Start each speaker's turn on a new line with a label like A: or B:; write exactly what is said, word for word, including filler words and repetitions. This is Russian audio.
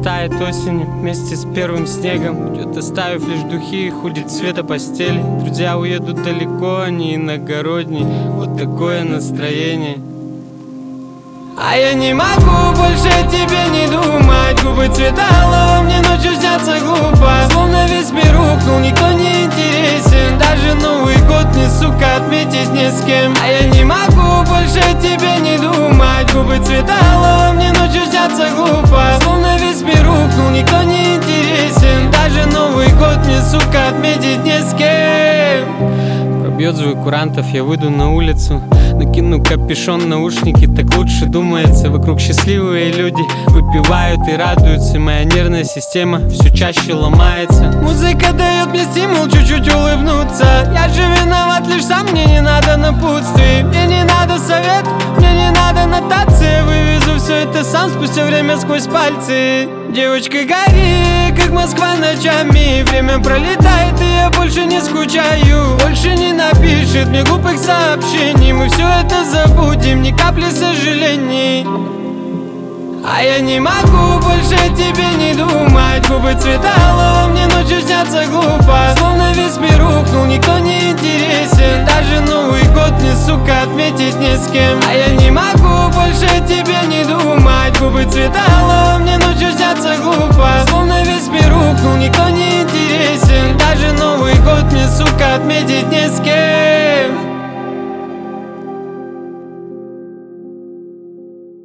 A: тает осенью вместе с первым снегом. Идет, оставив лишь духи и ходит цвета постели. Друзья уедут далеко, они иногородние. Вот такое настроение. А я не могу больше о тебе не думать. Губы цвета алого, мне ночью снятся глупо. Словно весь мир рухнул, никто не интересен. Даже Новый год мне, сука, отметить не с кем. А я не могу больше о тебе не думать. Губы цвета алого, мне ночью снятся глупо. Словно весь мир рухнул, никто не интересен. Даже Новый год мне, сука, отметить не с кем. Пробьет звук курантов, я выйду на улицу. Накину капюшон, наушники, так лучше думается. Вокруг счастливые люди выпивают и радуются. Моя нервная система все чаще ломается. Музыка дает мне стимул чуть-чуть улыбнуться. Я же виноват лишь сам, мне не надо напутствий. Мне не надо совет, мне не надо нотации. Вывезу все это сам спустя время сквозь пальцы. Девочка, гори, как Москва ночами. Время пролетает, и я больше не скучаю. Больше не напишет мне глупых сообщений. Мы все это забудем, ни капли сожалений. А я не могу больше о тебе не думать. Губы цвета алого, мне ночью снятся глупо. Словно весь мир рухнул, никто не интересен. Даже Новый год мне, сука, отметить не с кем. А я не могу больше о тебе не думать. Губы цвета алого, мне ночью снятся глупо. Словно весь мир рухнул, никто не интересен. Даже Новый год мне, сука, отметить не с кем.